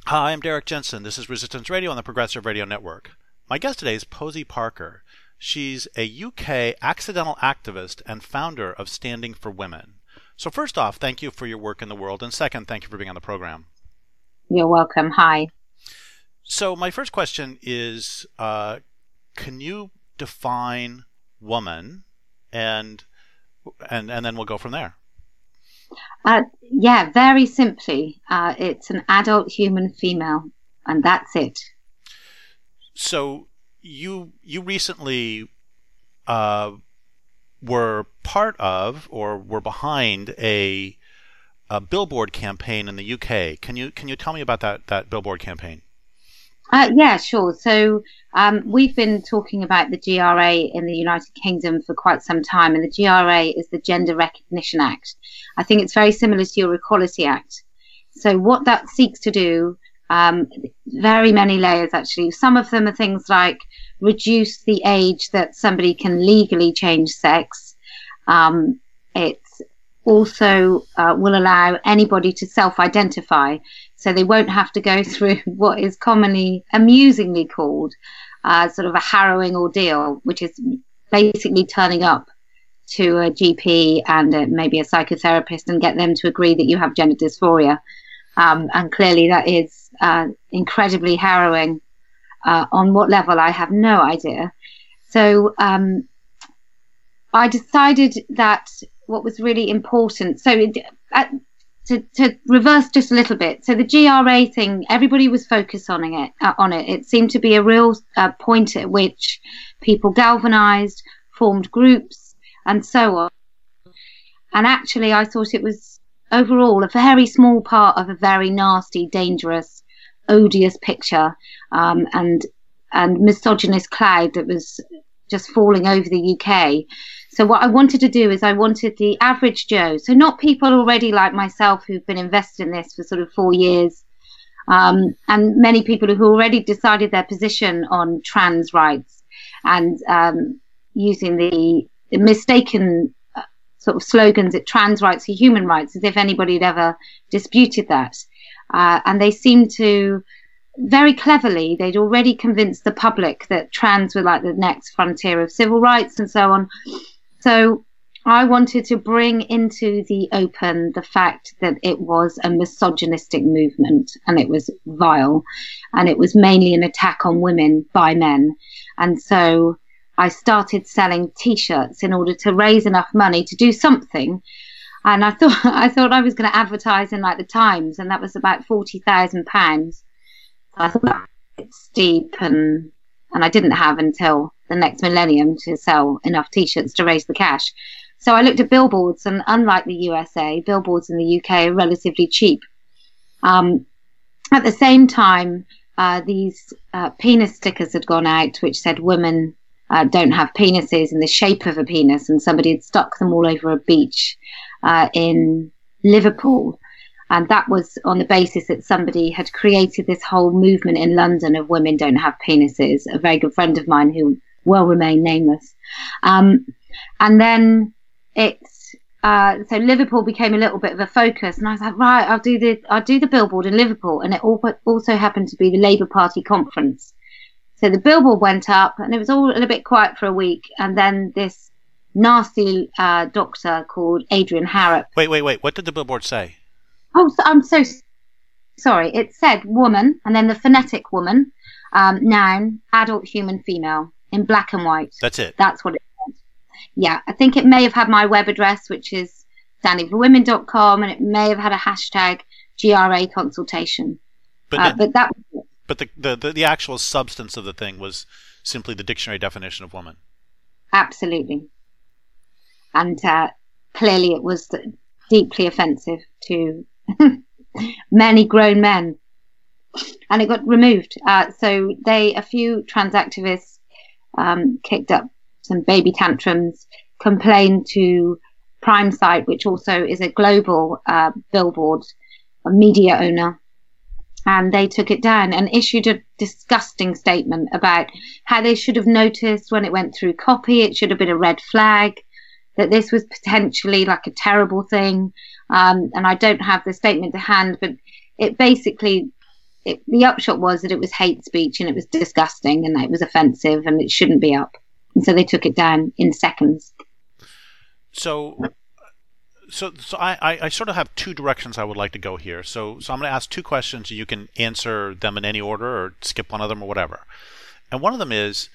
Hi, I'm Derek Jensen. This is Resistance Radio on the Progressive Radio Network. My guest today is Posie Parker. She's a UK accidental activist and founder of Standing for Women. So first off, thank you for your work in the world, and second, thank you for being on the program. You're welcome. Hi. So my first question is, can you define woman, and then we'll go from there. Yeah, very simply, it's an adult human female, and that's it. So you recently were part of or were behind a billboard campaign in the UK. Can you tell me about that billboard campaign? Yeah, sure. So we've been talking about the GRA in the United Kingdom for quite some time, and the GRA is the Gender Recognition Act. I think it's very similar to your Equality Act. So what that seeks to do, very many layers actually. Some of them are things like reduce the age that somebody can legally change sex. It also will allow anybody to self-identify, so they won't have to go through what is commonly, amusingly called sort of a harrowing ordeal, which is basically turning up to a GP and maybe a psychotherapist and get them to agree that you have gender dysphoria. And clearly that is incredibly harrowing. On what level, I have no idea. So I decided that what was really important, to reverse just a little bit, so the GRA thing, everybody was focused on it. It seemed to be a real point at which people galvanized, formed groups, and so on. And actually, I thought it was overall a very small part of a very nasty, dangerous, odious picture, and misogynist cloud that was just falling over the UK. So what I wanted to do is I wanted the average Joe, so not people already like myself who've been invested in this for sort of 4 years, and many people who already decided their position on trans rights and using the mistaken sort of slogans that trans rights are human rights, as if anybody had ever disputed that. And they seemed to, very cleverly, they'd already convinced the public that trans were like the next frontier of civil rights and so on. So I wanted to bring into the open the fact that it was a misogynistic movement, and it was vile, and it was mainly an attack on women by men. And so I started selling T-shirts in order to raise enough money to do something. And I thought I was going to advertise in like the Times, and that was about £40,000. I thought it's steep, and I didn't have until the next millennium to sell enough T-shirts to raise the cash. So I looked at billboards, and unlike the USA, billboards in the UK are relatively cheap. At the same time, these penis stickers had gone out, which said women don't have penises in the shape of a penis, and somebody had stuck them all over a beach in Liverpool. And that was on the basis that somebody had created this whole movement in London of women don't have penises, a very good friend of mine who will remain nameless. And then so Liverpool became a little bit of a focus, and I was like, right, I'll do the billboard in Liverpool. And it also happened to be the Labour Party conference. So the billboard went up, and it was all a little bit quiet for a week. And then this nasty doctor called Adrian Harrop. Wait. What did the billboard say? Oh, I'm so sorry. It said woman, and then the phonetic woman, noun, adult human female, in black and white. That's it. That's what it said. Yeah, I think it may have had my web address, which is standingforwomen.com, and it may have had a hashtag GRA consultation. But that was it. But the actual substance of the thing was simply the dictionary definition of woman. Absolutely. And clearly it was deeply offensive to many grown men. And it got removed. So a few trans activists kicked up some baby tantrums, complained to PrimeSite, which also is a global billboard, a media owner. And they took it down and issued a disgusting statement about how they should have noticed when it went through copy. It should have been a red flag, that this was potentially like a terrible thing. And I don't have the statement to hand, but it basically the upshot was that it was hate speech and it was disgusting and it was offensive and it shouldn't be up. And so they took it down in seconds. So I sort of have two directions I would like to go here. So I'm going to ask two questions. You can answer them in any order or skip one of them or whatever. And one of them is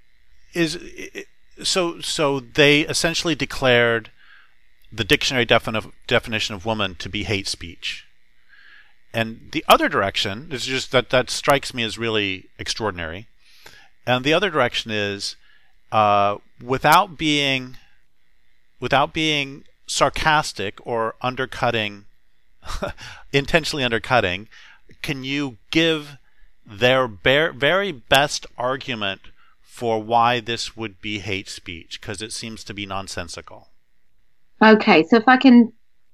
so they essentially declared the dictionary definition of woman to be hate speech. And the other direction is just that strikes me as really extraordinary. And the other direction is without being sarcastic or undercutting, intentionally undercutting, can you give their very best argument for why this would be hate speech? Because it seems to be nonsensical. Okay, so if I can,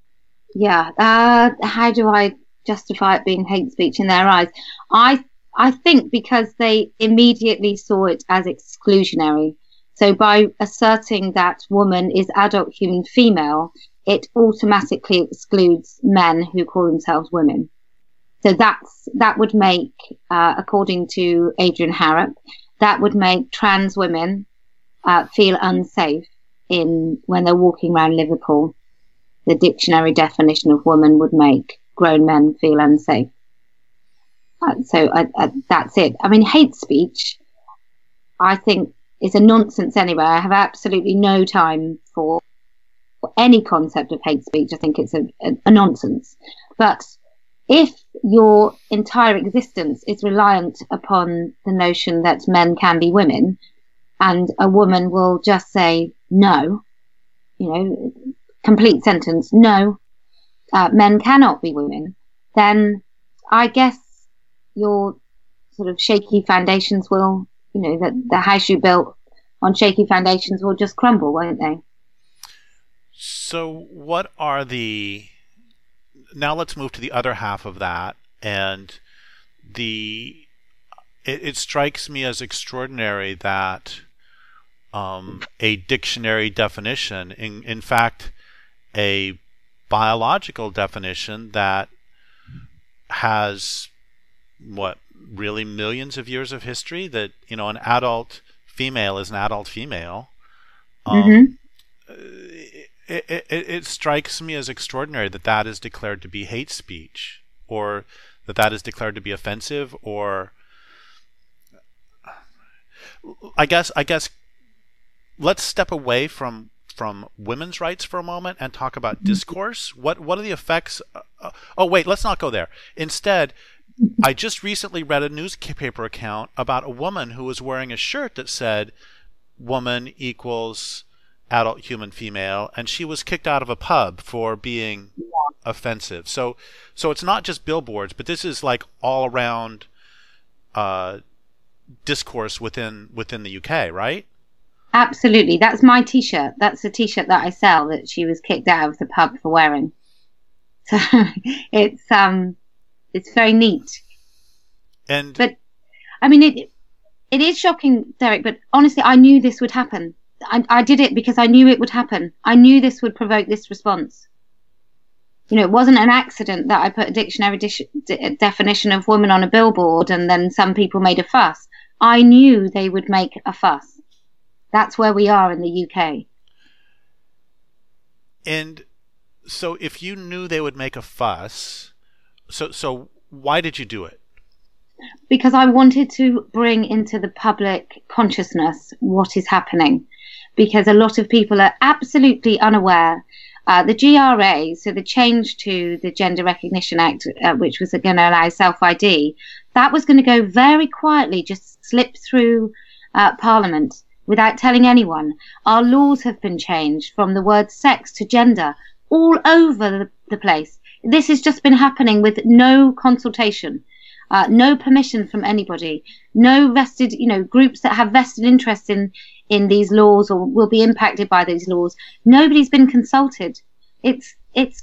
how do I justify it being hate speech in their eyes? I think because they immediately saw it as exclusionary. So by asserting that woman is adult human female, it automatically excludes men who call themselves women. So that would make, according to Adrian Harrop, that would make trans women feel unsafe when they're walking around Liverpool. The dictionary definition of woman would make grown men feel unsafe. So that's it. I mean, hate speech, I think, is a nonsense anyway. I have absolutely no time for any concept of hate speech. I think it's a nonsense. But if your entire existence is reliant upon the notion that men can be women, and a woman will just say no, complete sentence, no, men cannot be women, then I guess your sort of shaky foundations will, the house you built on shaky foundations will just crumble, won't they? So what are now let's move to the other half of that, and it strikes me as extraordinary that a dictionary definition, in fact, a biological definition that has really millions of years of history, that an adult female is an adult female. It strikes me as extraordinary that is declared to be hate speech, or that is declared to be offensive, or I guess let's step away from women's rights for a moment and talk about discourse. What are the effects? Oh wait, let's not go there. Instead, I just recently read a newspaper account about a woman who was wearing a shirt that said woman equals adult human female, and she was kicked out of a pub for being offensive. So it's not just billboards, but this is like all around discourse within the UK, right? Absolutely. That's my T-shirt. That's the T-shirt that I sell, that she was kicked out of the pub for wearing. So it's very neat. But I mean, it is shocking, Derek, but honestly, I knew this would happen. I did it because I knew it would happen. I knew this would provoke this response. It wasn't an accident that I put a dictionary definition of woman on a billboard and then some people made a fuss. I knew they would make a fuss. That's where we are in the UK. And so if you knew they would make a fuss, so why did you do it? Because I wanted to bring into the public consciousness what is happening. Because a lot of people are absolutely unaware. The GRA, so the change to the Gender Recognition Act, which was going to allow self-ID, that was going to go very quietly, just slip through Parliament without telling anyone. Our laws have been changed from the word sex to gender all over the place. This has just been happening with no consultation, no permission from anybody, no vested, groups that have vested interest in these laws or will be impacted by these laws. Nobody's been consulted. It's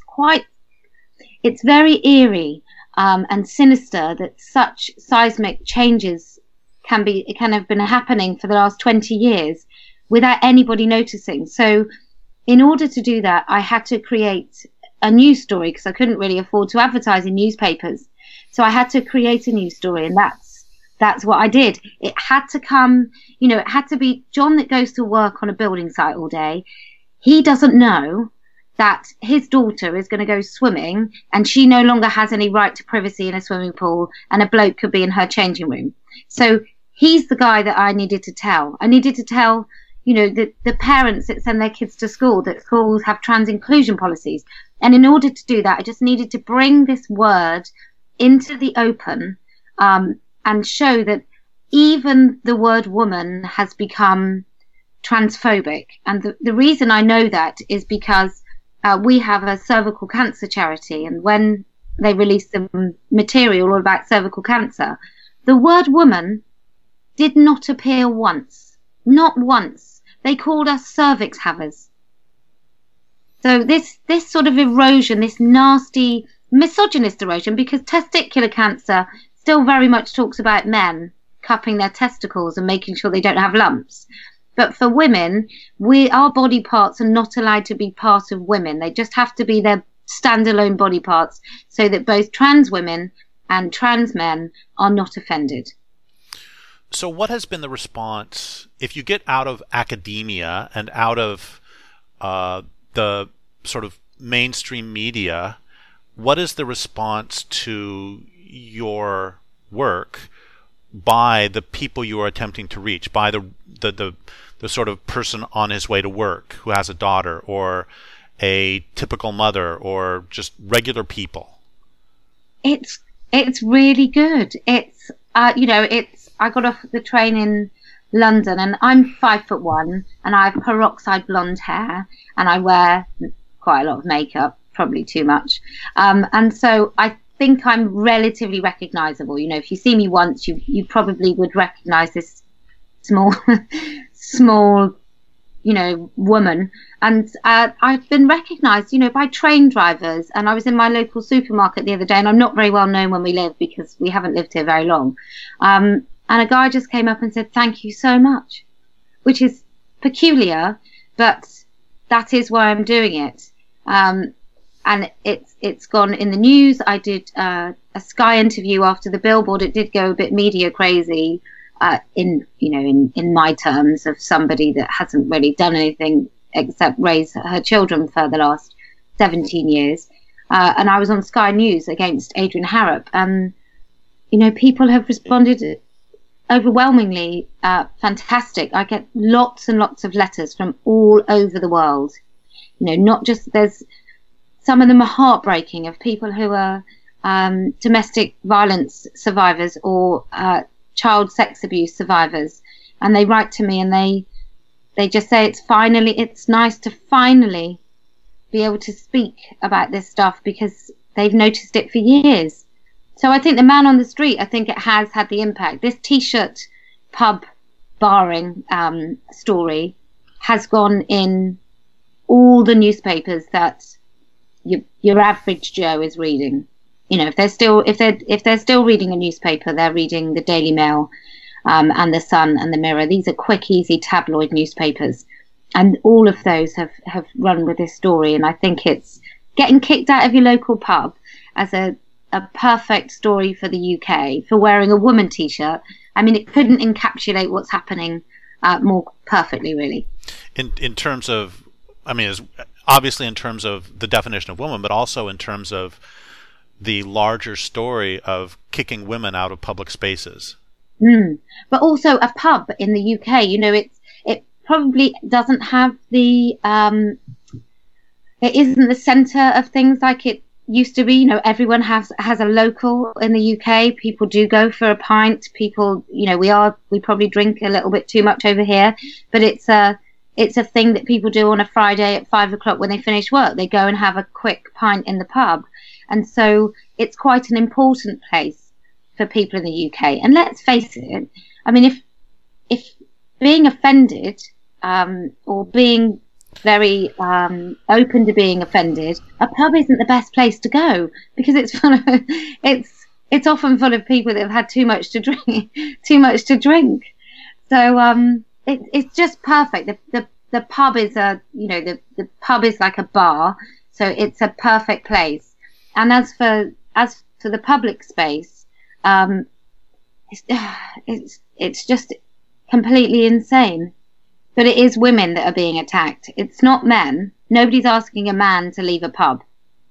very eerie and sinister that such seismic changes can have been happening for the last 20 years without anybody noticing. So in order to do that, I had to create a news story because I couldn't really afford to advertise in newspapers. So I had to create a new story, and that's what I did. It had to come, it had to be John that goes to work on a building site all day. He doesn't know that his daughter is going to go swimming and she no longer has any right to privacy in a swimming pool, and a bloke could be in her changing room. So he's the guy that I needed to tell. I needed to tell, the parents that send their kids to school, that schools have trans inclusion policies. And in order to do that, I just needed to bring this word into the open, and show that even the word woman has become transphobic. And the reason I know that is because we have a cervical cancer charity, and when they released some material all about cervical cancer, the word woman did not appear once. Not once. They called us cervix havers. So this sort of erosion, this nasty misogynist erosion, because testicular cancer still very much talks about men cupping their testicles and making sure they don't have lumps. But for women, our body parts are not allowed to be part of women. They just have to be their standalone body parts, so that both trans women and trans men are not offended. So what has been the response, if you get out of academia and out of the sort of mainstream media, what is the response to your work by the people you are attempting to reach, by the sort of person on his way to work who has a daughter, or a typical mother, or just regular people? It's really good. It's I got off the train in London, and I'm 5'1", and I have peroxide blonde hair, and I wear quite a lot of makeup, probably too much, and so I think I'm relatively recognizable. If you see me once, you probably would recognize this small woman. And I've been recognized, by train drivers. And I was in my local supermarket the other day, and I'm not very well known when we live because we haven't lived here very long. And a guy just came up and said, "Thank you so much," which is peculiar, but that is why I'm doing it. And it's gone in the news. I did a Sky interview after the billboard. It did go a bit media crazy, in my terms, of somebody that hasn't really done anything except raise her children for the last 17 years. And I was on Sky News against Adrian Harrop, and people have responded overwhelmingly fantastic. I get lots and lots of letters from all over the world. Not just, there's some of them are heartbreaking, of people who are domestic violence survivors or child sex abuse survivors, and they write to me and they just say it's nice to finally be able to speak about this stuff, because they've noticed it for years. So I think the man on the street, I think it has had the impact. This T-shirt pub barring story has gone in all the newspapers that your average Joe is reading. If they're still reading a newspaper, they're reading the Daily Mail, and the Sun and the Mirror. These are quick, easy tabloid newspapers, and all of those have run with this story. And I think it's getting kicked out of your local pub as a perfect story for the UK for wearing a woman T-shirt. I mean, it couldn't encapsulate what's happening more perfectly, really. In terms of, obviously in terms of the definition of woman, but also in terms of the larger story of kicking women out of public spaces. But also a pub in the UK, it probably doesn't have the, it isn't the centre of things like it used to be. Everyone has a local in the UK. People do go for a pint. People, we probably drink a little bit too much over here, but it's a thing that people do on a Friday at 5 o'clock when they finish work. They go and have a quick pint in the pub. And so it's quite an important place for people in the UK. And let's face it, if being offended, or being very open to being offended, a pub isn't the best place to go, because it's full of, it's often full of people that have had too much to drink. So it's just perfect. The pub is the pub is like a bar, so it's a perfect place. And as for to the public space, um, it's just completely insane. But it is women that are being attacked. It's not men. Nobody's asking a man to leave a pub,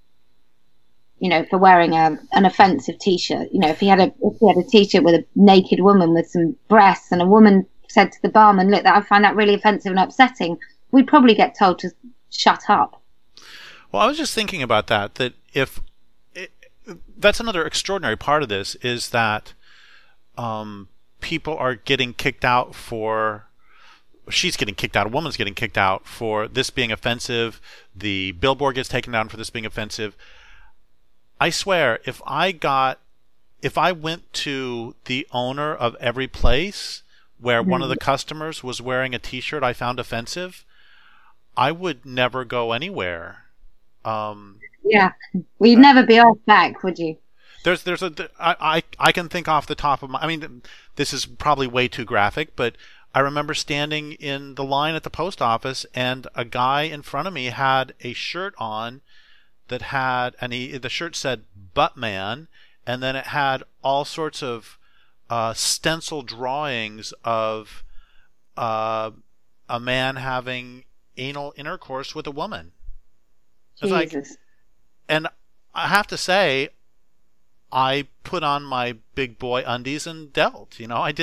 for wearing an offensive T-shirt. If he had a T-shirt with a naked woman with some breasts, and a woman said to the barman, "Look, I find that really offensive and upsetting," we'd probably get told to shut up. Well, I was just thinking about that that's another extraordinary part of this, is that people are getting kicked out for. She's getting kicked out. A woman's getting kicked out for this being offensive. The billboard gets taken down for this being offensive. I swear, if I went to the owner of every place where one of the customers was wearing a T-shirt I found offensive, I would never go anywhere. Yeah, we'd never be off back, would you? I can think off the top of my. I mean, this is probably way too graphic, but I remember standing in the line at the post office, and a guy in front of me had a shirt on that had, and the shirt said "Butt Man," and then it had all sorts of stencil drawings of a man having anal intercourse with a woman. Jesus. And I have to say, I put on my big boy undies and dealt.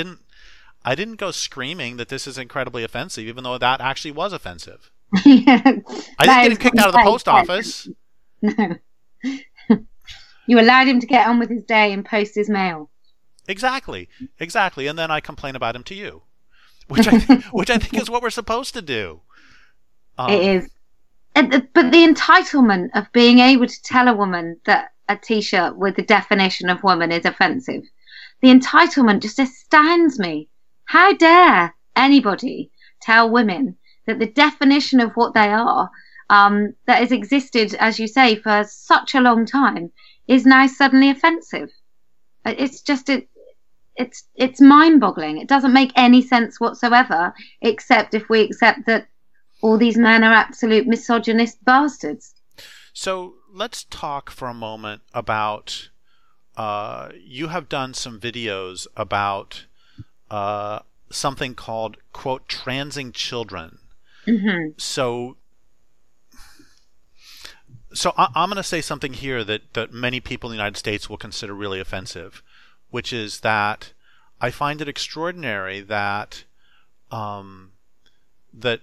I didn't go screaming that this is incredibly offensive, even though that actually was offensive. I didn't get him kicked out of the post office. No. You allowed him to get on with his day and post his mail. Exactly. And then I complain about him to you, which I think is what we're supposed to do. It is. But the entitlement of being able to tell a woman that a T-shirt with the definition of woman is offensive, the entitlement just astounds me. How dare anybody tell women that the definition of what they are, that has existed, as you say, for such a long time, is now suddenly offensive? It's just it's mind-boggling. It doesn't make any sense whatsoever, except if we accept that all these men are absolute misogynist bastards. So let's talk for a moment about, you have done some videos about something called, quote, transing children. Mm-hmm. So I'm going to say something here that many people in the United States will consider really offensive, which is that I find it extraordinary that that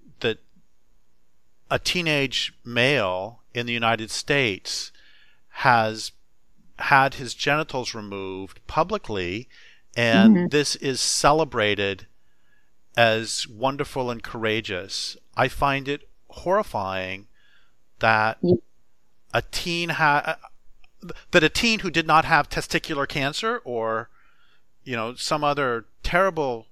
a teenage male in the United States has had his genitals removed publicly, and this is celebrated as wonderful and courageous. I find it horrifying that a teen who did not have testicular cancer or some other terrible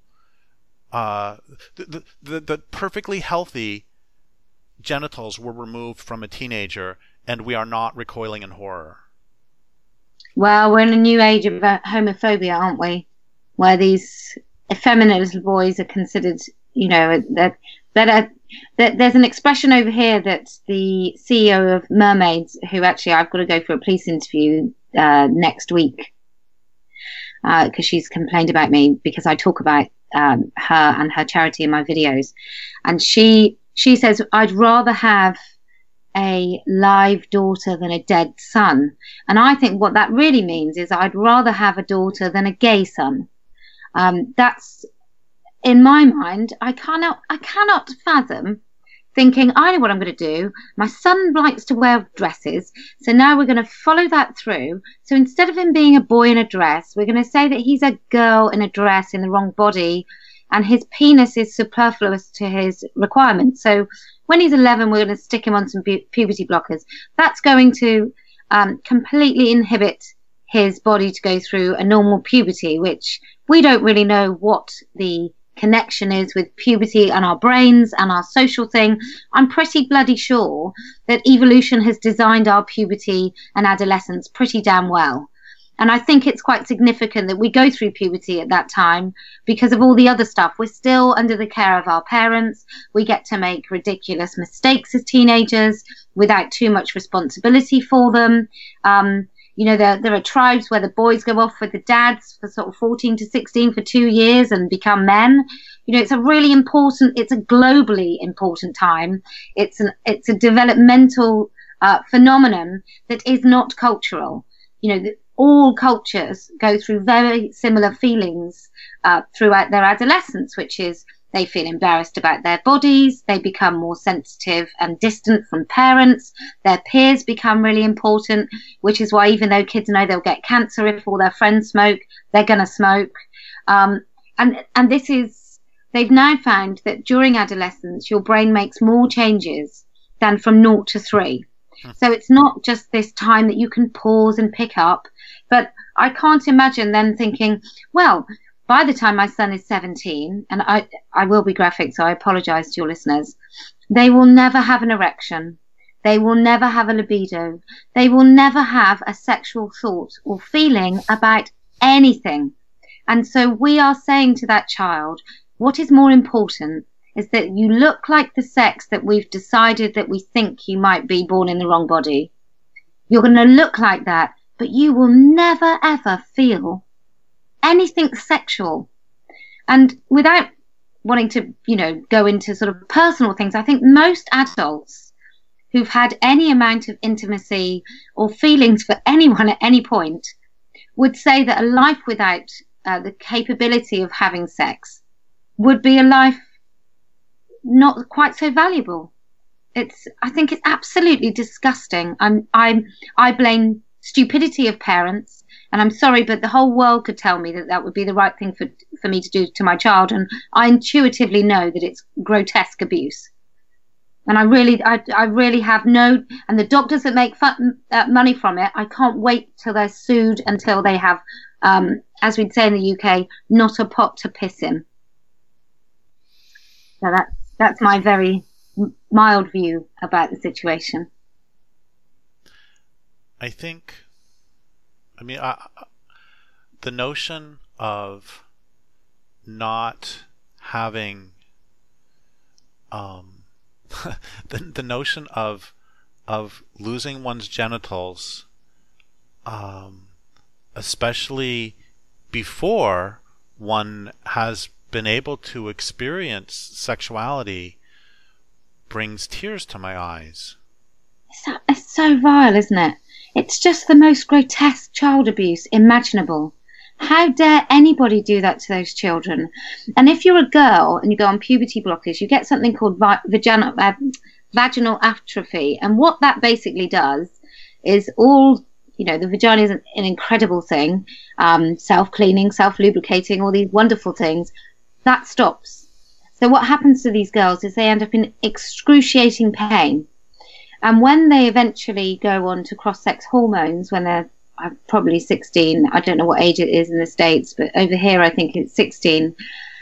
the perfectly healthy genitals were removed from a teenager, and we are not recoiling in horror. Well, we're in a new age of homophobia, aren't we? Where these effeminate little boys are considered, that there's an expression over here that the CEO of Mermaids, who actually I've got to go for a police interview next week, because she's complained about me because I talk about her and her charity in my videos, and she says, "I'd rather have a live daughter than a dead son." And I think what that really means is I'd rather have a daughter than a gay son. That's, in my mind, I cannot fathom thinking, I know what I'm going to do. My son likes to wear dresses, so now we're going to follow that through. So instead of him being a boy in a dress, we're going to say that he's a girl in a dress in the wrong body, and his penis is superfluous to his requirements. So when he's 11, we're going to stick him on some puberty blockers. That's going to completely inhibit his body to go through a normal puberty, which we don't really know what the connection is with puberty and our brains and our social thing. I'm pretty bloody sure that evolution has designed our puberty and adolescence pretty damn well. And I think it's quite significant that we go through puberty at that time because of all the other stuff. We're still under the care of our parents. We get to make ridiculous mistakes as teenagers without too much responsibility for them. You know, there are tribes where the boys go off with the dads for sort of 14 to 16 for 2 years and become men. You know, it's a really important, it's a globally important time. It's a developmental phenomenon that is not cultural. You know, all cultures go through very similar feelings throughout their adolescence, which is they feel embarrassed about their bodies, they become more sensitive and distant from parents, their peers become really important, which is why even though kids know they'll get cancer if all their friends smoke, they're going to smoke. And this is, they've now found that during adolescence, your brain makes more changes than from 0 to 3. So it's not just this time that you can pause and pick up, but I can't imagine them thinking, well, by the time my son is 17, and I will be graphic, so I apologize to your listeners, they will never have an erection. They will never have a libido. They will never have a sexual thought or feeling about anything. And so we are saying to that child, what is more important is that you look like the sex that we've decided that we think you might be born in the wrong body. You're going to look like that, but you will never, ever feel anything sexual. And without wanting to, you know, go into sort of personal things, I think most adults who've had any amount of intimacy or feelings for anyone at any point would say that a life without the capability of having sex would be a life not quite so valuable. I think it's absolutely disgusting. I blame stupidity of parents, and I'm sorry, but the whole world could tell me that that would be the right thing for me to do to my child, and I intuitively know that it's grotesque abuse. And I really have no, and the doctors that make money from it, I can't wait till they're sued until they have, as we'd say in the UK, not a pot to piss in. So that's my very mild view about the situation. The notion of not having the notion of losing one's genitals, especially before one has been able to experience sexuality, brings tears to my eyes. It's so vile, isn't it? It's just the most grotesque child abuse imaginable. How dare anybody do that to those children? And if you're a girl and you go on puberty blockers, you get something called vaginal atrophy. And what that basically does is the vagina is an incredible thing, self-cleaning, self-lubricating, all these wonderful things. That stops. So what happens to these girls is they end up in excruciating pain. And when they eventually go on to cross-sex hormones, when they're probably 16, I don't know what age it is in the States, but over here I think it's 16.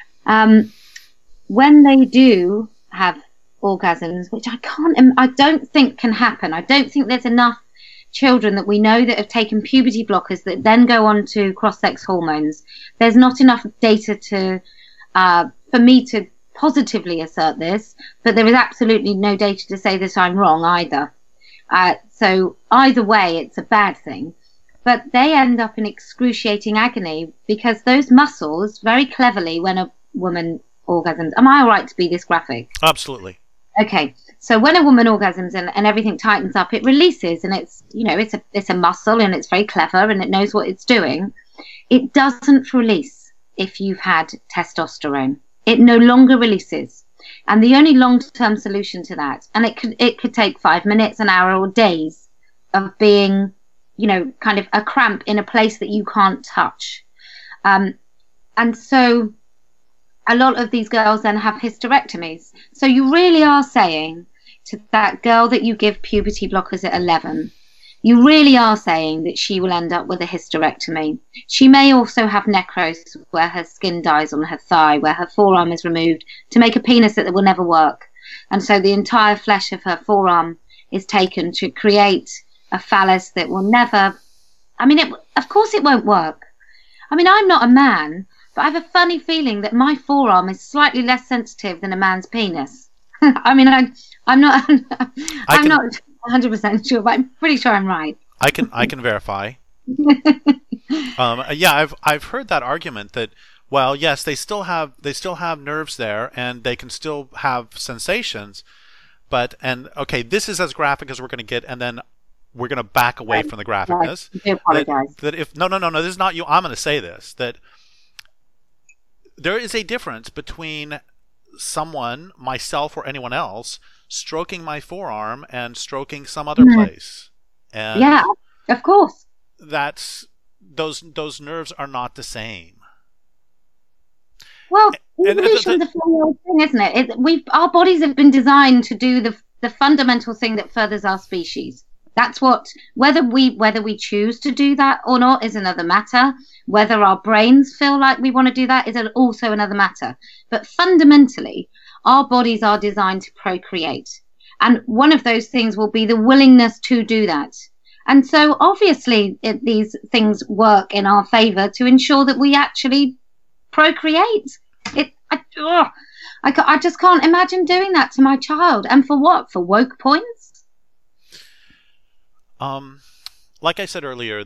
When they do have orgasms, which I don't think can happen. I don't think there's enough children that we know that have taken puberty blockers that then go on to cross-sex hormones. There's not enough data for me to positively assert this, but there is absolutely no data to say that I'm wrong either. So either way, it's a bad thing. But they end up in excruciating agony because those muscles, very cleverly, when a woman orgasms, am I all right to be this graphic? Absolutely. Okay, so when a woman orgasms and everything tightens up, it releases, and it's a muscle, and it's very clever, and it knows what it's doing. It doesn't release if you've had testosterone. It no longer releases. And the only long-term solution to that, and it could take 5 minutes, an hour, or days of being, kind of a cramp in a place that you can't touch. And so a lot of these girls then have hysterectomies. So you really are saying to that girl that you give puberty blockers at 11, you really are saying that she will end up with a hysterectomy. She may also have necrosis, where her skin dies on her thigh, where her forearm is removed to make a penis that will never work. And so the entire flesh of her forearm is taken to create a phallus that will never, of course it won't work. I'm not a man, but I have a funny feeling that my forearm is slightly less sensitive than a man's penis. I'm not 100% sure, but I'm pretty sure I'm right. I can verify. Yeah, I've heard that argument that, well, yes, they still have nerves there, and they can still have sensations, but and okay, this is as graphic as we're going to get, and then we're going to back away from the graphicness. I do apologize. That if no, this is not you. I'm going to say this, that there is a difference between someone, myself or anyone else, stroking my forearm and stroking some other place, and Yeah, of course. that's those nerves are not the same. Well, And evolution's a funny old thing, isn't it? Our bodies have been designed to do the fundamental thing that furthers our species. That's what whether we choose to do that or not is another matter. Whether our brains feel like we want to do that is also another matter. But fundamentally, our bodies are designed to procreate, and one of those things will be the willingness to do that. And so, obviously, these things work in our favor to ensure that we actually procreate. I just can't imagine doing that to my child. And for what? For woke points? Like I said earlier,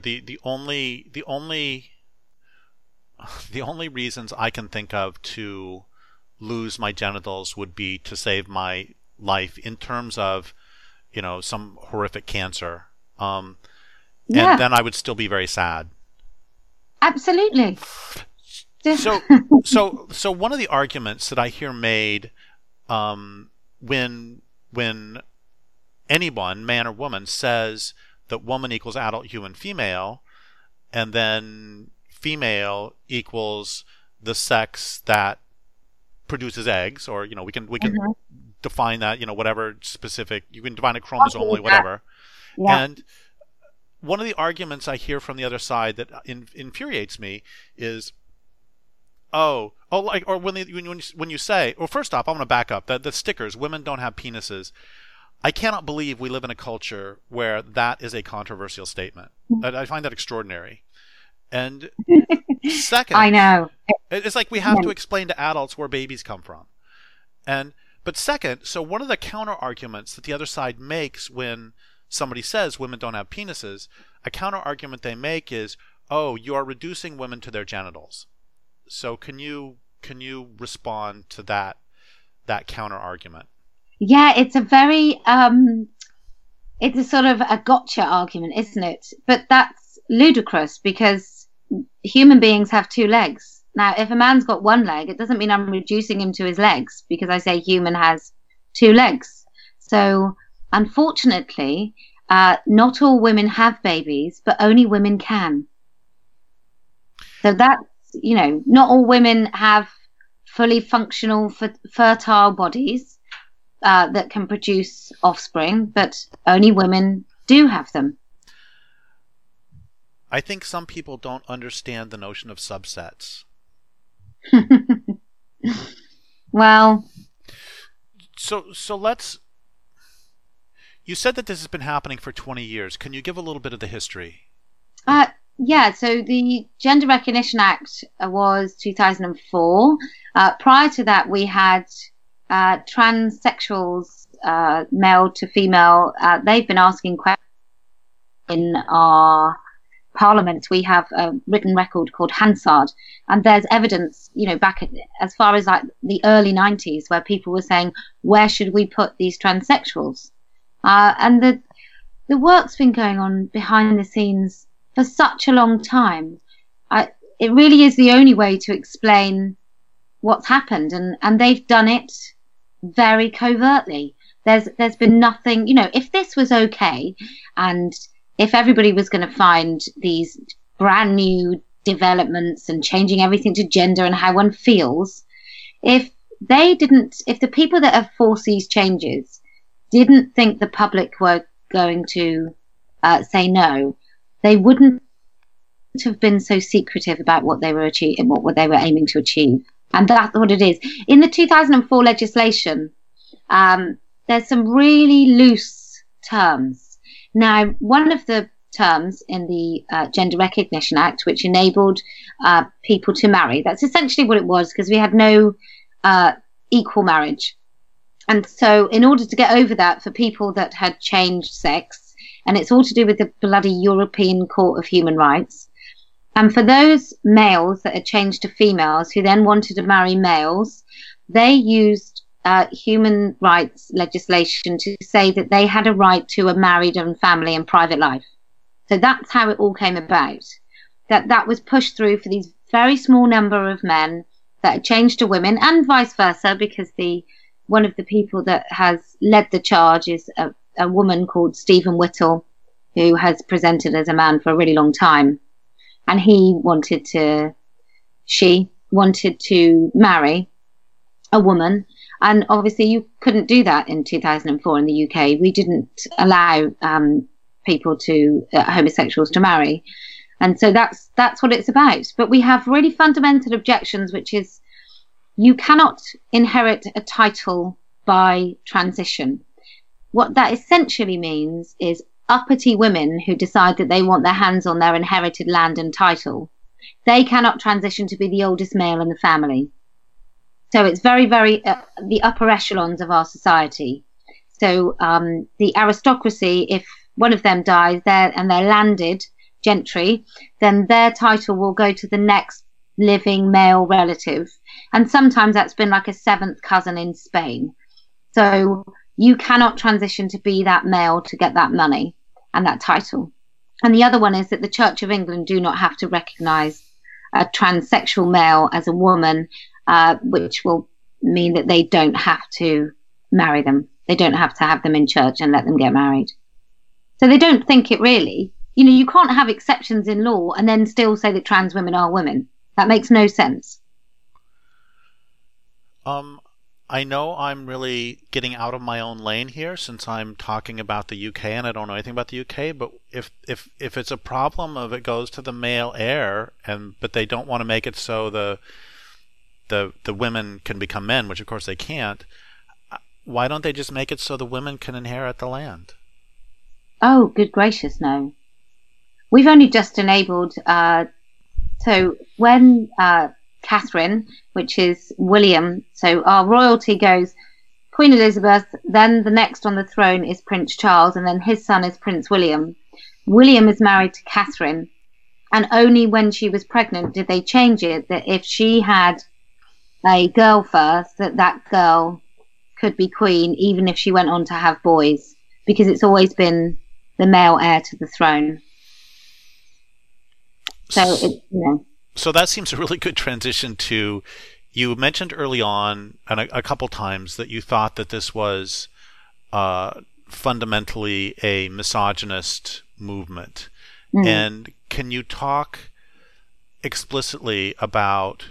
the only reasons I can think of to lose my genitals would be to save my life in terms of, some horrific cancer. And Yeah, then I would still be very sad. absolutely. So, so one of the arguments that I hear made, when anyone, man or woman, says that woman equals adult human female, and then female equals the sex that produces eggs, or we can Mhm. define that, whatever specific, you can define it chromosomally, Yeah, whatever. yeah. And one of the arguments I hear from the other side that infuriates me is, like, or when you say, well, first off, I'm going to back up. The stickers, women don't have penises. I cannot believe we live in a culture where that is a controversial statement. I find that extraordinary. And second, I know. it's like we have to explain to adults where babies come from. But second, so one of the counter arguments that the other side makes when somebody says women don't have penises, a counter argument they make is, oh, you are reducing women to their genitals. So can you respond to that counter argument? Yeah, it's it's a sort of a gotcha argument, isn't it? But that's ludicrous because human beings have two legs. Now, if a man's got one leg, it doesn't mean I'm reducing him to his legs because I say human has two legs. So, unfortunately, not all women have babies, but only women can. So that's, not all women have fully functional, fertile bodies that can produce offspring, but only women do have them. I think some people don't understand the notion of subsets. Well, So let's. You said that this has been happening for 20 years. Can you give a little bit of the history? yeah, so the Gender Recognition Act was 2004. Prior to that, we had transsexuals, male to female. They've been asking questions in our parliament. We have a written record called Hansard, and there's evidence, back as far as like the early 90s, where people were saying, where should we put these transsexuals? And the work's been going on behind the scenes for such a long time. It really is the only way to explain what's happened, and they've done it very covertly. There's been nothing, if this was okay, and if everybody was going to find these brand new developments and changing everything to gender and how one feels, if the people that have forced these changes didn't think the public were going to say no, they wouldn't have been so secretive about what they were achieving, what they were aiming to achieve. And that's what it is. In the 2004 legislation, there's some really loose terms. Now, one of the terms in the Gender Recognition Act, which enabled people to marry, that's essentially what it was, because we had no equal marriage. And so in order to get over that, for people that had changed sex, and it's all to do with the bloody European Court of Human Rights. And for those males that had changed to females who then wanted to marry males, they used human rights legislation to say that they had a right to a married and family and private life. So that's how it all came about. That was pushed through for these very small number of men that had changed to women, and vice versa, because one of the people that has led the charge is a woman called Stephen Whittle, who has presented as a man for a really long time. And she wanted to marry a woman. And obviously you couldn't do that in 2004 in the UK. We didn't allow homosexuals to marry. And so that's what it's about. But we have really fundamental objections, which is you cannot inherit a title by transition. What that essentially means is uppity women who decide that they want their hands on their inherited land and title, they cannot transition to be the oldest male in the family. So it's very, very the upper echelons of our society. So the aristocracy, if one of them dies and they're landed gentry, then their title will go to the next living male relative. And sometimes that's been like a seventh cousin in Spain. So you cannot transition to be that male to get that money and that title. And the other one is that the Church of England do not have to recognise a transsexual male as a woman, which will mean that they don't have to marry them. They don't have to have them in church and let them get married. So they don't think it really. You can't have exceptions in law and then still say that trans women are women. That makes no sense. I know I'm really getting out of my own lane here since I'm talking about the UK and I don't know anything about the UK, but if it's a problem of it goes to the male heir but they don't want to make it so the women can become men, which of course they can't, why don't they just make it so the women can inherit the land? Oh, good gracious, no. We've only just enabled so when Catherine, which is William, so our royalty goes Queen Elizabeth, then the next on the throne is Prince Charles, and then his son is Prince William. William is married to Catherine, and only when she was pregnant did they change it that if she had a girl first, that girl could be queen even if she went on to have boys, because it's always been the male heir to the throne. So So that seems a really good transition to, you mentioned early on and a couple times that you thought that this was fundamentally a misogynist movement. Mm. And can you talk explicitly about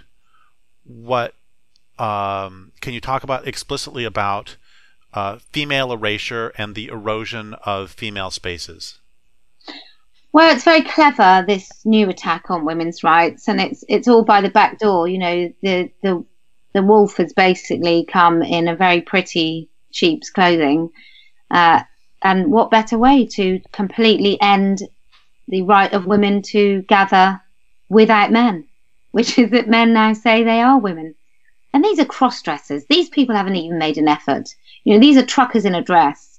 female erasure and the erosion of female spaces? Well, it's very clever, this new attack on women's rights, and it's all by the back door. The wolf has basically come in a very pretty sheep's clothing, and what better way to completely end the right of women to gather without men, which is that men now say they are women. And these are cross-dressers. These people haven't even made an effort. These are truckers in a dress.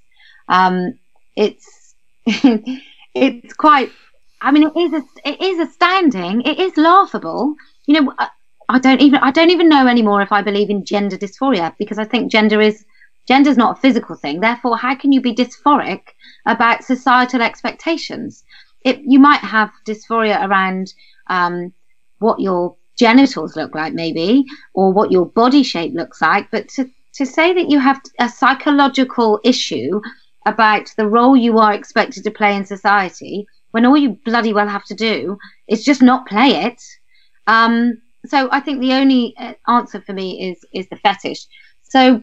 It's quite, it is astounding. It is laughable. I don't even know anymore if I believe in gender dysphoria, because I think gender's not a physical thing. Therefore, how can you be dysphoric about societal expectations? You might have dysphoria around what your genitals look like, maybe, or what your body shape looks like, but to say that you have a psychological issue about the role you are expected to play in society, when all you bloody well have to do is just not play it. So I think the only answer for me is the fetish. So,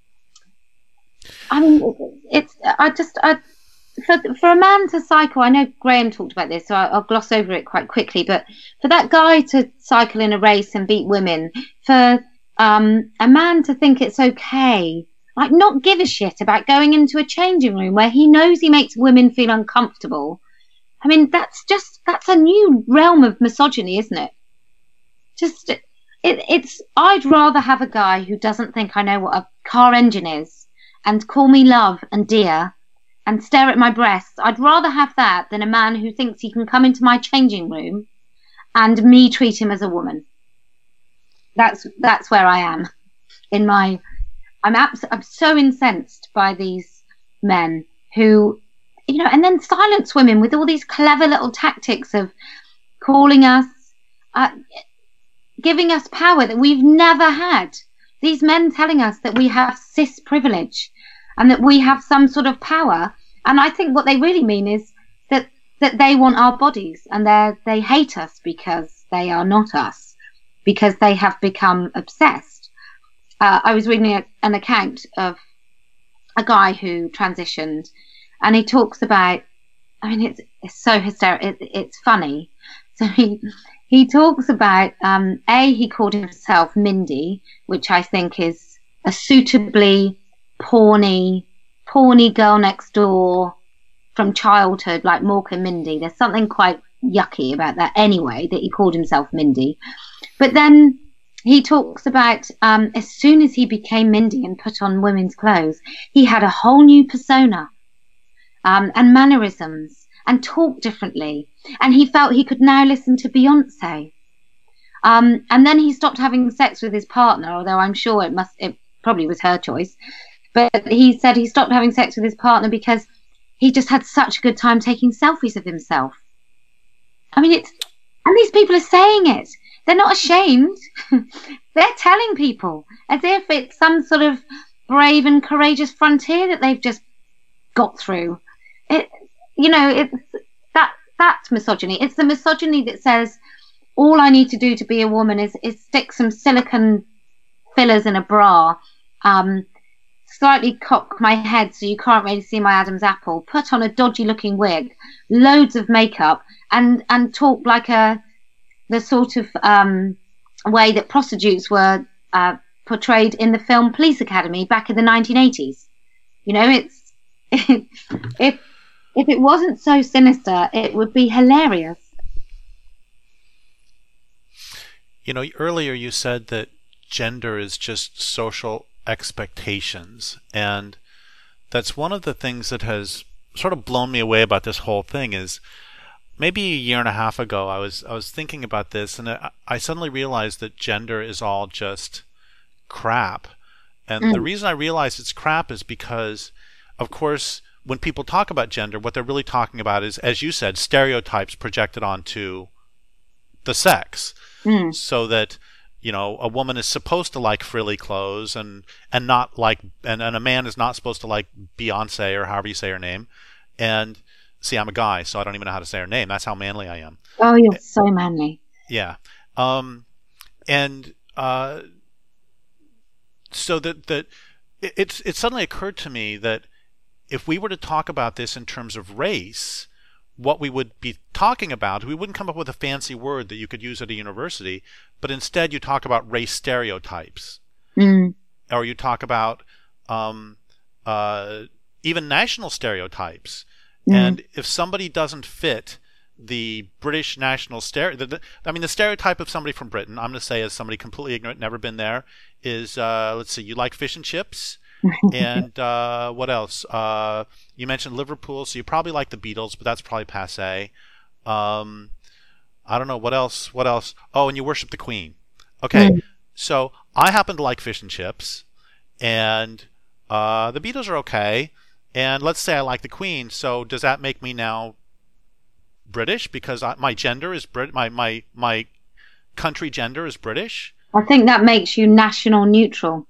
for a man to cycle, I know Graham talked about this, so I'll gloss over it quite quickly, but for that guy to cycle in a race and beat women, for a man to think it's okay, like not give a shit about going into a changing room where he knows he makes women feel uncomfortable. That's a new realm of misogyny, isn't it? I'd rather have a guy who doesn't think I know what a car engine is and call me love and dear and stare at my breasts. I'd rather have that than a man who thinks he can come into my changing room and me treat him as a woman. That's where I am in my. I'm so incensed by these men who, and then silence women with all these clever little tactics of calling us, giving us power that we've never had. These men telling us that we have cis privilege and that we have some sort of power. And I think what they really mean is that they want our bodies, and they hate us because they are not us, because they have become obsessed. I was reading an account of a guy who transitioned, and he talks about, it's so hysterical, it's funny. So he talks about, he called himself Mindy, which I think is a suitably porny girl next door from childhood, like Mork and Mindy. There's something quite yucky about that anyway, that he called himself Mindy. But then he talks about as soon as he became Mindy and put on women's clothes, he had a whole new persona and mannerisms and talked differently. And he felt he could now listen to Beyonce. And then he stopped having sex with his partner, although I'm sure it probably was her choice. But he said he stopped having sex with his partner because he just had such a good time taking selfies of himself. And these people are saying it. They're not ashamed. They're telling people as if it's some sort of brave and courageous frontier that they've just got through. It's that's misogyny. It's the misogyny that says all I need to do to be a woman is stick some silicone fillers in a bra, slightly cock my head so you can't really see my Adam's apple, put on a dodgy looking wig, loads of makeup, and talk like the sort of way that prostitutes were portrayed in the film Police Academy back in the 1980s. If it wasn't so sinister, it would be hilarious. Earlier you said that gender is just social expectations, and that's one of the things that has sort of blown me away about this whole thing. Is maybe a year and a half ago I was thinking about this, and I suddenly realized that gender is all just crap. And the reason I realized it's crap is because, of course, when people talk about gender, what they're really talking about is, as you said, stereotypes projected onto the sex. So that a woman is supposed to like frilly clothes and not like, and a man is not supposed to like Beyonce or however you say her name. And see, I'm a guy, so I don't even know how to say her name. That's how manly I am. Oh, you're so manly. Yeah. So that it suddenly occurred to me that if we were to talk about this in terms of race, what we would be talking about, we wouldn't come up with a fancy word that you could use at a university, but instead you talk about race stereotypes. Or you talk about even national stereotypes. And if somebody doesn't fit the British national the stereotype of somebody from Britain, I'm going to say as somebody completely ignorant, never been there, is, let's see, you like fish and chips. And what else? You mentioned Liverpool, so you probably like the Beatles, but that's probably passé. I don't know, what else? Oh, and you worship the Queen. Okay, so I happen to like fish and chips, and the Beatles are okay, and let's say I like the Queen, so does that make me now British because my gender is my country gender is British? I think that makes you national neutral.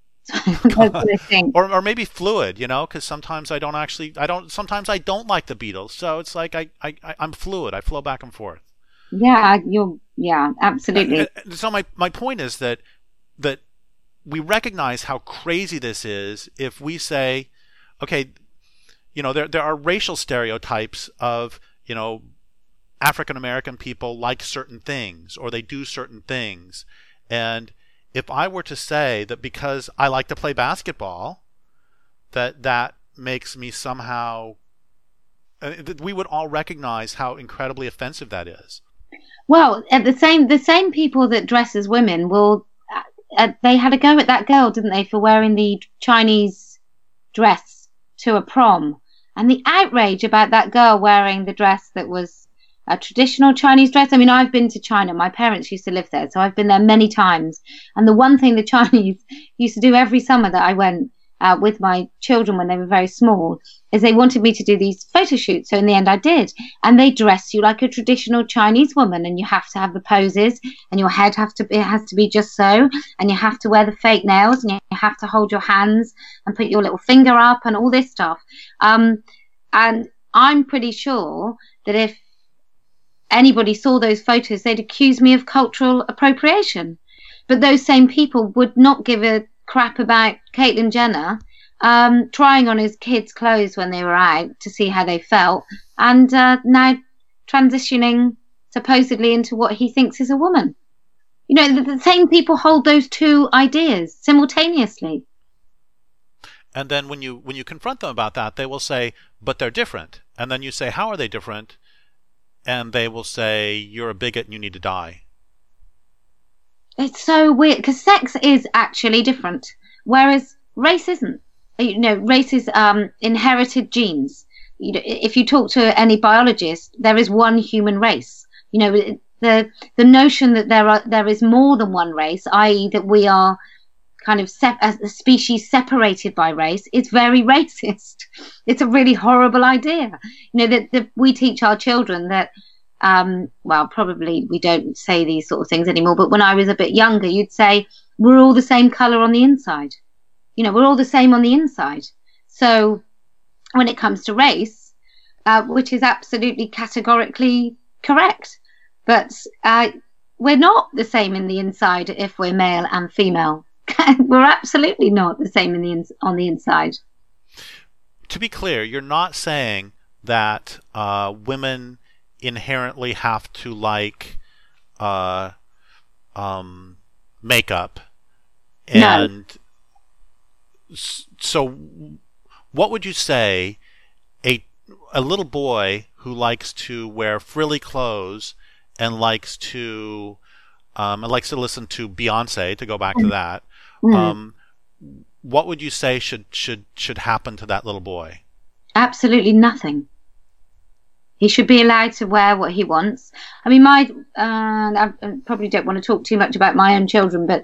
or maybe fluid, because sometimes I don't like the Beatles, so it's like I'm fluid. I flow back and forth. Yeah, absolutely. So my point is that we recognize how crazy this is if we say, okay, there are racial stereotypes of, African American people like certain things or they do certain things, and if I were to say that because I like to play basketball, that makes me somehow, we would all recognize how incredibly offensive that is. Well, the same people that dress as women will, they had a go at that girl, didn't they, for wearing the Chinese dress to a prom, And the outrage about that girl wearing the dress that was a traditional Chinese dress. I mean, I've been to China. My parents used to live there, so I've been there many times. And the one thing the Chinese used to do every summer that I went with my children when they were very small is they wanted me to do these photo shoots. So in the end, I did. And they dress you like a traditional Chinese woman, and you have to have the poses, and your head has to be just so, and you have to wear the fake nails, and you have to hold your hands and put your little finger up and all this stuff. And I'm pretty sure that if anybody saw those photos, they'd accuse me of cultural appropriation. But those same people would not give a crap about Caitlyn Jenner trying on his kids' clothes when they were out to see how they felt, and now transitioning supposedly into what he thinks is a woman. You know, the same people hold those two ideas simultaneously. And then when you confront them about that, they will say, but they're different. And then you say, how are they different? And they will say, you're a bigot and you need to die. It's so weird, because sex is actually different, whereas race isn't. You know, race is inherited genes. You know, if you talk to any biologist, there is one human race. You know, the notion that there is more than one race, i.e. that we are kind of as a species separated by race, is very racist. It's a really horrible idea. You know, that we teach our children that, well, probably we don't say these sort of things anymore, but when I was a bit younger, you'd say, we're all the same colour on the inside. You know, we're all the same on the inside. So when it comes to race, which is absolutely categorically correct, but we're not the same in the inside if we're male and female. We're absolutely not the same on the inside. To be clear, you're not saying that women inherently have to like makeup, and No. So what would you say a little boy who likes to wear frilly clothes and likes to listen to Beyonce, to go back to that, what would you say should happen to that little boy? Absolutely nothing. He should be allowed to wear what he wants. I mean, I probably don't want to talk too much about my own children, but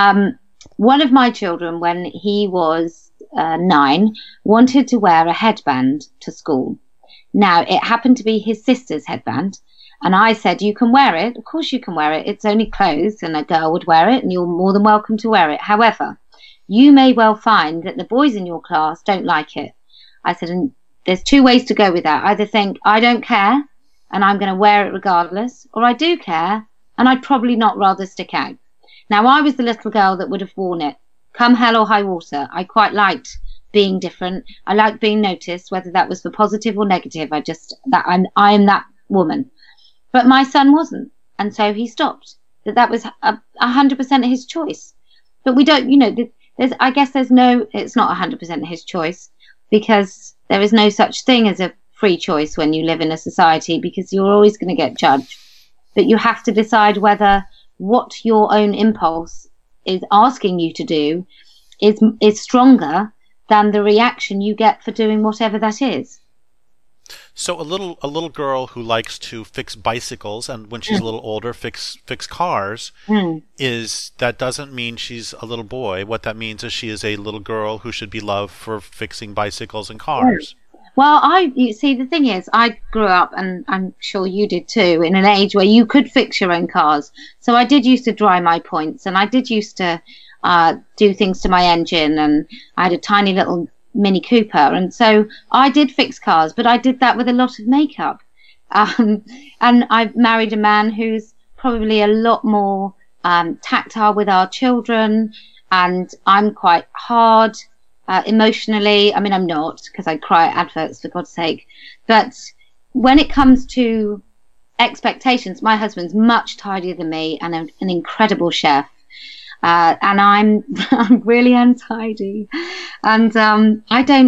one of my children, when he was 9, wanted to wear a headband to school. Now, it happened to be his sister's headband, and I said, you can wear it. Of course you can wear it. It's only clothes, and a girl would wear it, and you're more than welcome to wear it. However, you may well find that the boys in your class don't like it. I said, and there's 2 ways to go with that. Either think, I don't care, and I'm going to wear it regardless, or I do care, and I'd probably not rather stick out. Now, I was the little girl that would have worn it, come hell or high water. I quite liked being different. I liked being noticed, whether that was for positive or negative. I am that woman. But my son wasn't, and so he stopped. That was 100% his choice. But we don't, you know, it's not 100% his choice, because there is no such thing as a free choice when you live in a society, because you're always going to get judged. But you have to decide whether what your own impulse is asking you to do is stronger than the reaction you get for doing whatever that is. So a little girl who likes to fix bicycles, and when she's a little older, fix cars, that doesn't mean she's a little boy. What that means is she is a little girl who should be loved for fixing bicycles and cars. Well, you see, the thing is, I grew up, and I'm sure you did too, in an age where you could fix your own cars. So I did used to dry my points, and I did used to do things to my engine, and I had a tiny little Mini Cooper, and so I did fix cars, but I did that with a lot of makeup. And I married a man who's probably a lot more tactile with our children, and I'm quite hard emotionally. I mean, I'm not, because I cry at adverts, for God's sake. But when it comes to expectations, my husband's much tidier than me, and an incredible chef. And I'm really untidy, and I'm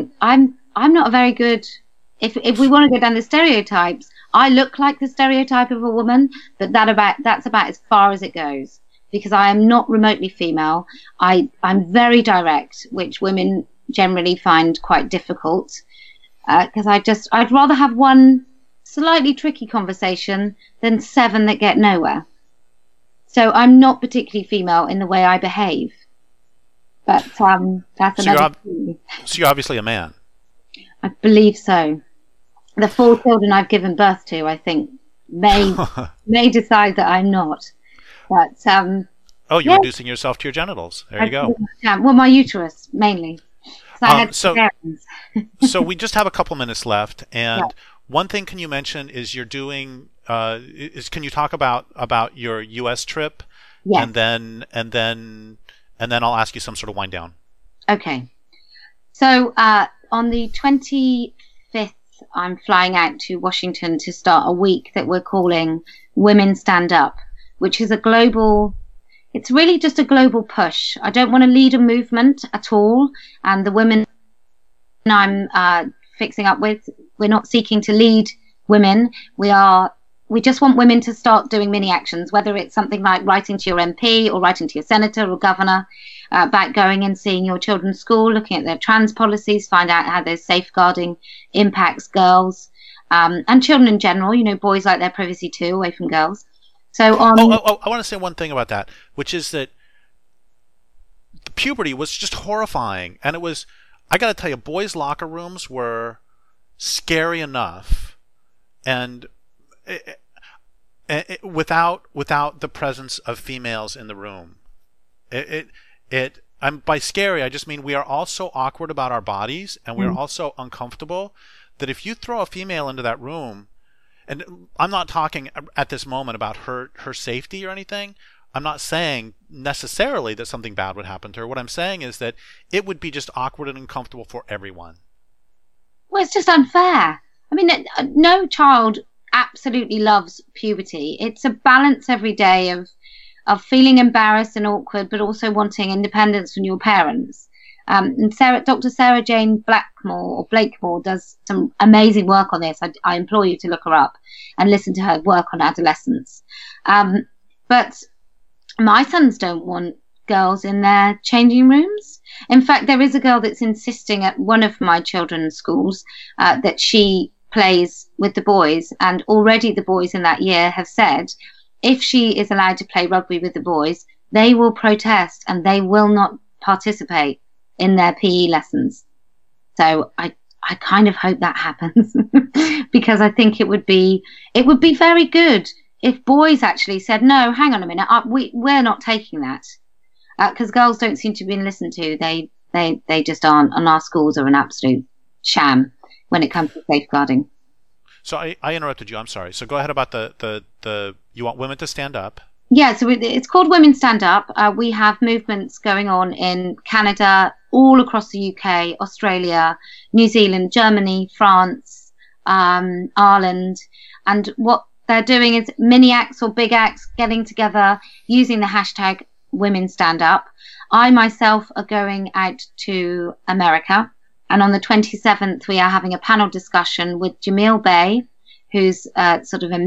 not a very good. If we want to go down the stereotypes, I look like the stereotype of a woman, but that's about as far as it goes, because I am not remotely female. I'm very direct, which women generally find quite difficult. because I'd rather have one slightly tricky conversation than 7 that get nowhere. So I'm not particularly female in the way I behave. But that's another thing. So you're obviously a man. I believe so. The 4 children I've given birth to, I think, may decide that I'm not. But you're reducing yourself to your genitals. There you go. Well, my uterus mainly. So we just have a couple minutes left, and one thing can you mention is you're doing. Can you talk about your U.S. trip? Yes. And then I'll ask you some sort of wind down. Okay. So on the 25th, I'm flying out to Washington to start a week that we're calling Women Stand Up, which is it's really just a global push. I don't want to lead a movement at all. And the women I'm fixing up with, we're not seeking to lead women. We just want women to start doing mini actions, whether it's something like writing to your MP or writing to your senator or governor about going and seeing your children's school, looking at their trans policies, find out how their safeguarding impacts girls and children in general. Boys like their privacy too, away from girls. So I want to say one thing about that, which is that the puberty was just horrifying. And I got to tell you, boys' locker rooms were scary enough. And without the presence of females in the room, by scary I just mean we are all so awkward about our bodies, and we're all so uncomfortable that if you throw a female into that room, and I'm not talking at this moment about her safety or anything. I'm not saying necessarily that something bad would happen to her. What I'm saying is that it would be just awkward and uncomfortable for everyone. Well, it's just unfair. I mean, no child absolutely loves puberty. It's a balance every day of feeling embarrassed and awkward, but also wanting independence from your parents. And Dr. Sarah Jane Blakemore does some amazing work on this. I implore you to look her up and listen to her work on adolescence. But my sons don't want girls in their changing rooms. In fact, there is a girl that's insisting at one of my children's schools that she plays with the boys, and already the boys in that year have said if she is allowed to play rugby with the boys, they will protest and they will not participate in their PE lessons. So I kind of hope that happens because I think it would be very good if boys actually said, no, hang on a minute, we're not taking that, because girls don't seem to be listened to. They just aren't, and our schools are an absolute sham when it comes to safeguarding. So I interrupted you. I'm sorry. So go ahead about the you want women to stand up. Yeah, so it's called Women Stand Up. We have movements going on in Canada, all across the UK, Australia, New Zealand, Germany, France, Ireland. And what they're doing is mini acts or big acts getting together using the hashtag Women Stand Up. I myself are going out to America. And on the 27th, we are having a panel discussion with Jamil Bey, who's sort of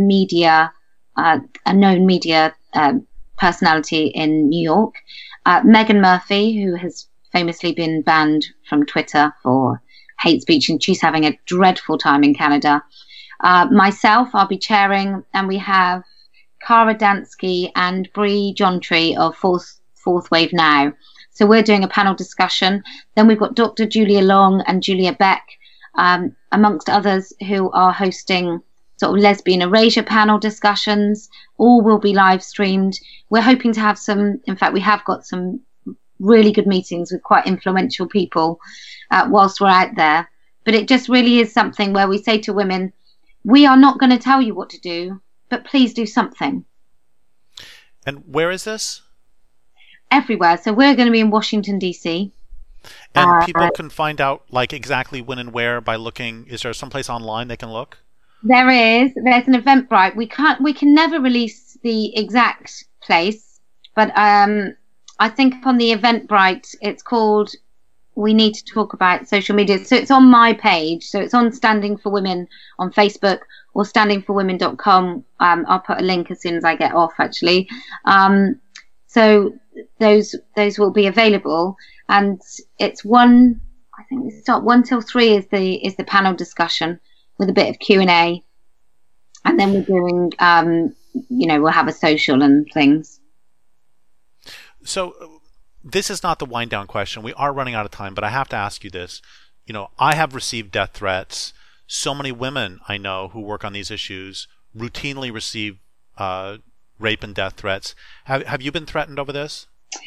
a known media personality in New York, Meghan Murphy, who has famously been banned from Twitter for hate speech, and she's having a dreadful time in Canada. Myself, I'll be chairing, and we have Cara Dansky and Bree Jontree of Fourth Wave Now. So we're doing a panel discussion. Then we've got Dr. Julia Long and Julia Beck, amongst others, who are hosting sort of lesbian erasure panel discussions. All will be live streamed. We're hoping to have in fact, we have got some really good meetings with quite influential people whilst we're out there. But it just really is something where we say to women, we are not going to tell you what to do, but please do something. And where is this? Everywhere. So we're going to be in Washington, D.C. And people can find out like exactly when and where by looking. Is there someplace online they can look? There's an Eventbrite. We can never release the exact place, but I think on the Eventbrite it's called We Need to Talk About Social Media. So it's on my page. So it's on Standing for Women on Facebook or standingforwomen.com. I'll put a link as soon as I get off, actually. So those will be available, and it's one I think we start 1 till 3 is the panel discussion with a bit of Q&A, and then we're doing we'll have a social and things. So this is not the wind down question. We are running out of time, but I have to ask you this. I have received death threats. So many women I know who work on these issues routinely receive rape and death threats. Have you been threatened over this?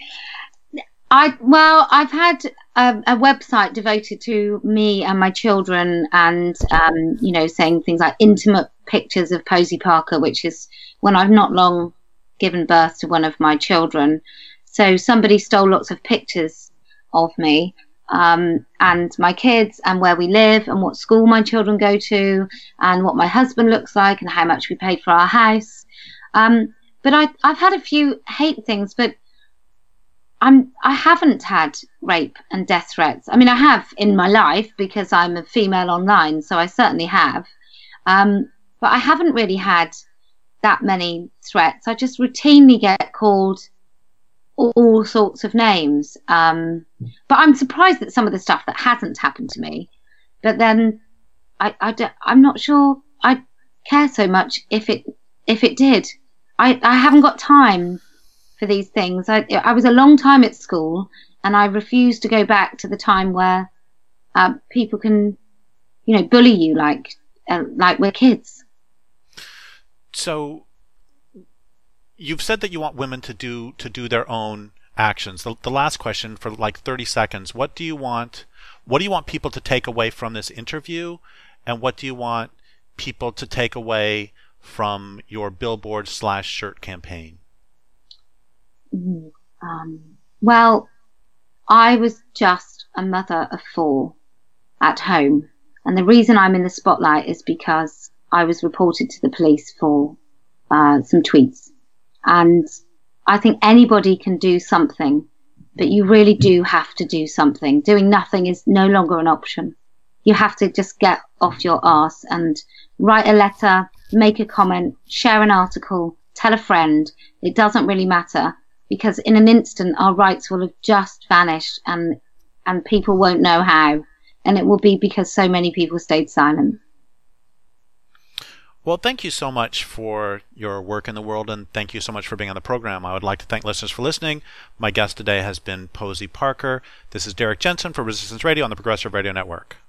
I've had a website devoted to me and my children, and saying things like intimate pictures of Posey Parker, which is when I've not long given birth to one of my children. So somebody stole lots of pictures of me and my kids, and where we live, and what school my children go to, and what my husband looks like, and how much we paid for our house. But I've had a few hate things, but I haven't had rape and death threats. I mean, I have in my life because I'm a female online, so I certainly have. But I haven't really had that many threats. I just routinely get called all sorts of names. But I'm surprised at some of the stuff that hasn't happened to me. But then I'm not sure I care so much if it did. I haven't got time for these things. I was a long time at school, and I refuse to go back to the time where people can, bully you like we're kids. So you've said that you want women to do their own actions. The last question for like 30 seconds. What do you want people to take away from this interview, and what do you want people to take away from your billboard/shirt campaign? Well, I was just a mother of 4 at home, and the reason I'm in the spotlight is because I was reported to the police for some tweets. And I think anybody can do something, but you really do have to do something. Doing nothing is no longer an option. You have to just get off your arse and write a letter, make a comment, share an article, tell a friend. It doesn't really matter, because in an instant our rights will have just vanished, and people won't know how. And it will be because so many people stayed silent. Well, thank you so much for your work in the world, and thank you so much for being on the program. I would like to thank listeners for listening. My guest today has been Posey Parker. This is Derek Jensen for Resistance Radio on the Progressive Radio Network.